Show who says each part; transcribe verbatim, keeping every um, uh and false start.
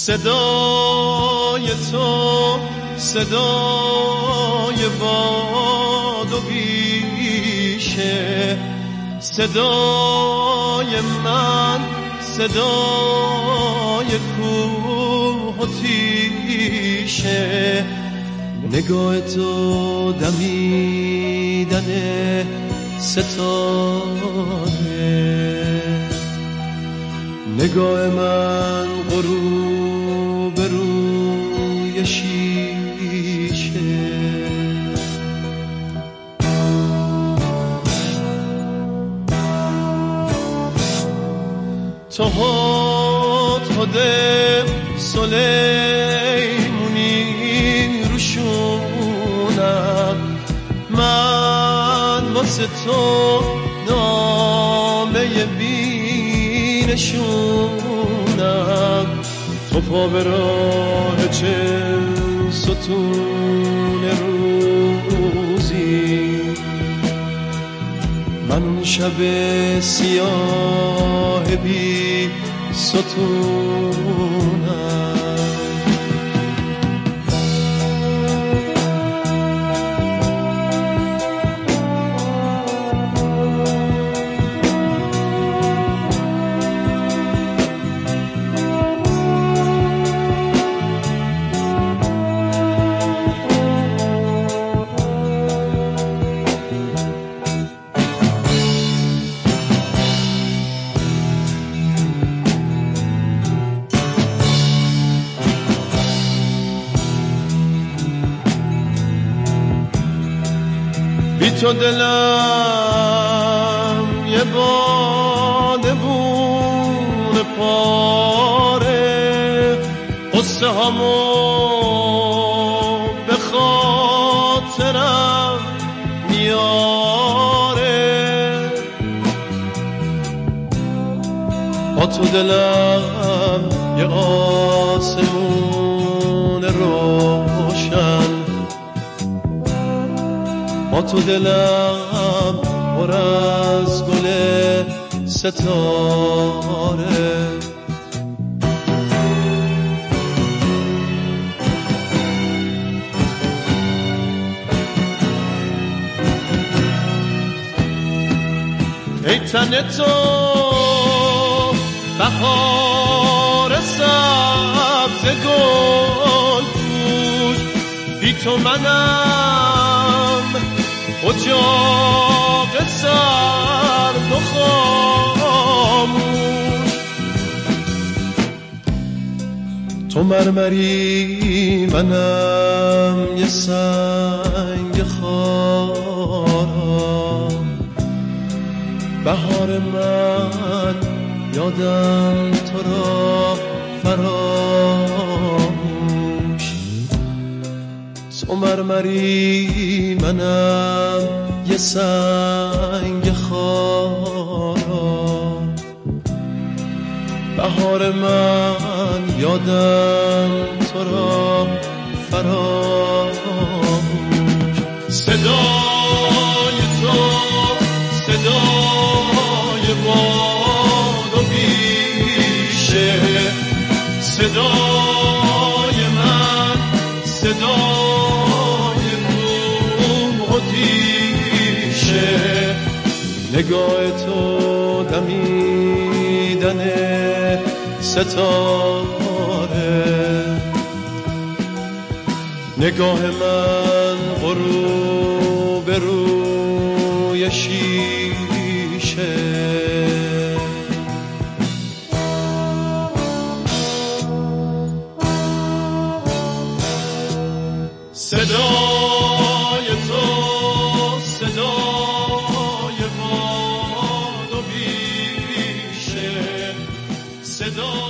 Speaker 1: صدای تو صدای باد و بیشه، صدای من صدای کوه و تیشه، نگاه تو دمیدن ستاره، نگاه من غروب روی شیشه. تو هد سلیمونی روشونم، من واسه تو نامه بینشونم، تو پا به راه چل ستون روزی، من اون شب سیاه بی ستونم. بی تو دلم یه بادبون پاره، قصه هامو به خاطرم میاره، با تو دلم یه آسمون روشن، با تو دلم پر از گل ستاره، ای تن تو بهار سبز گل پوش، بی تو منم اجاق سرد و خاموش، تو مرمری منم یه سنگ خارم، بهار من یادم تو را فراموش، تو مرمری منم یه سنگ خارم، بهار من یادم تو را فراموش. صدای تو صدای باد و بیشه، صدای من صدای کوه و تیشه، نگاه تو دمیدن ستاره، نگاه من غروب روی شیشه. صدای تو صدای باد و بیشه، صدای